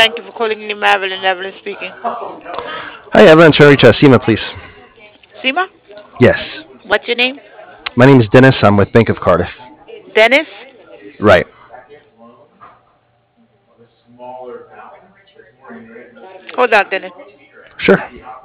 Thank you for calling in Evelyn. Evelyn speaking. Hi, Evelyn. Try to reach Seema, please. Sima, Yes. what's your name? My name is Dennis. I'm with Bank of Cardiff. Dennis. Right. Hold on, Dennis. Sure.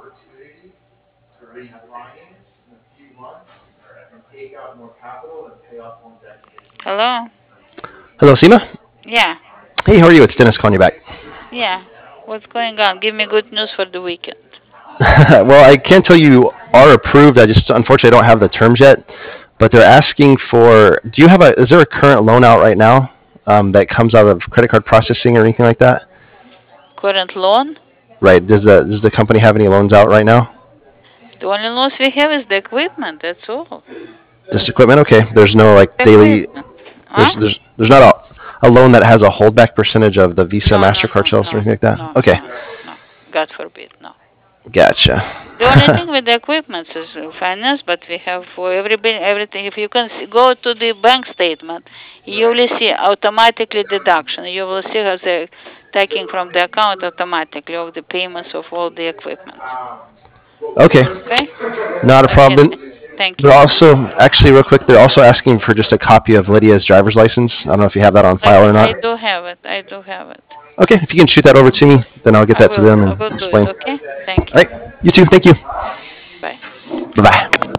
Hello? Hello, Seema. Yeah, Hey, how are you? It's Dennis calling you back. yeah. What's going on? Give me good news for the weekend. Well, I can't tell you are approved. I just unfortunately don't have the terms yet. But they're asking for. Do you have a? Is there a current loan out right now that comes out of credit card processing or anything like that? Current loan? Right. Does the company have any loans out right now? The only loans we have is the equipment, that's all. Just equipment. Okay. There's no like The daily. equipment. There's Huh? there's there's not a loan that has a holdback percentage of the Visa No, no, Mastercard no, sales or no, anything like that. no, Okay. no, no, no. God forbid, no. Gotcha. The only thing with the equipment is finance, but we have for everything. If you can go to the bank statement, you will see automatically deduction. You will see how they're taking from the account automatically of the payments of all the equipment. Okay. Okay? Not a Okay, problem. thank They're you. also actually real quick. They're also asking for just a copy of Lydia's driver's license. I don't know if you have that on file or I not. do have it. I do have it. Okay. If you can shoot that over to me, then I'll get that to them I and will do it. explain. Okay? Thank All you. right. You too. Thank you. Bye. Bye bye.